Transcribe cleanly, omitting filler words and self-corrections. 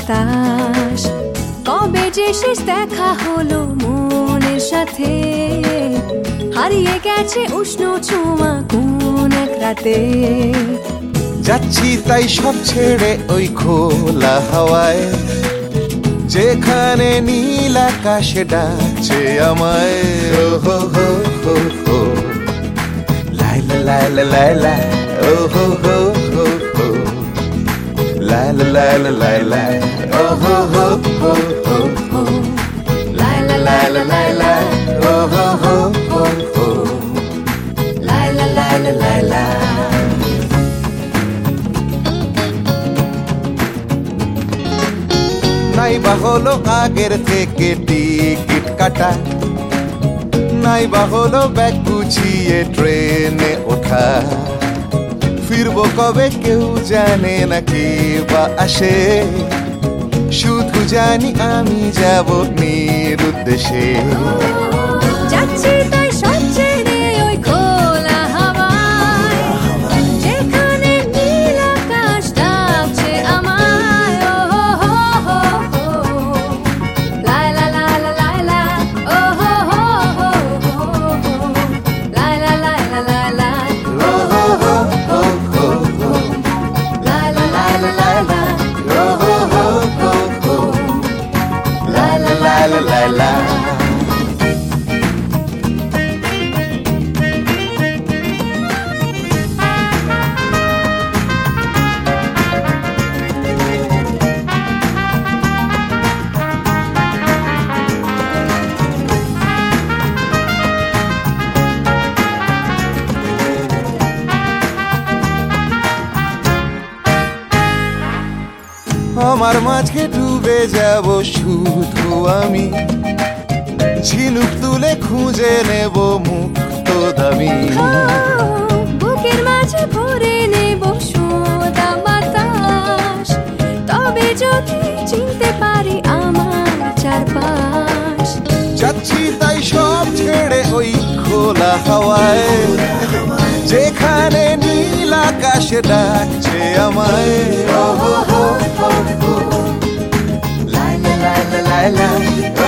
বাতাস, কবে যে শেষ দেখা হলো মনের সাথে, হারিয়ে গেছে উষ্ণ ছোঁয়া কোন এক রাতে। যাচ্ছি তাই সব ছেড়ে ওই খোলা হাওয়ায়, যেখানে নীল আকাশে ডাকছে আমায়। ও হো হো হো হো, লাইলা লাইলা লাইলা, ও হো হো হো হো, লাইলা লাইলা লাইলা, ও হো হো হো হো হো, লাইলা লাইলা লাইলা, ও হো হো হো হো, লাইলা লাইলা লাইলা। নাই বা হলো আগের থেকে টিকিট কাটা, নাই বা হলো ব্যাগ গুছিয়ে ট্রেনে ওঠা, ফিরবো কবে কেউ জানে না কে বা আসে, শুধু জানি আমি যাব নিরুদ্দেশে। যাচ্ছি তাই সব ছেড়ে ওই খোলা হাওয়ায়, যেখানে নীল আকাশ ডাকছে আমায়। ও হো হো হো হো, লাইলা লাইলা লাইলা, ও হো হো হো হো, লাইলা লাইলা লাইলা, ও হো হো হো হো হো, লাইলা লাইলা লাইলা, ও হো হো হো হো, লাইলা লাইলা লাইলা। আমার মাঝে ডুবে যাব শুধু আমি, ঝিনুক তুলে খুঁজে নেব মুক্ত দামি। বুকের মাঝে ভরে নেব সোদা বাতাস, তবে যদি চিনতে পারি আমার চারপাশ। যাচ্ছি তাই সব ছেড়ে ওই খোলা হাওয়ায়, যেখানে নীল আকাশে ডাকছে আমায়। ও হো হো হো হো, লাইলা লাইলা লাইলা,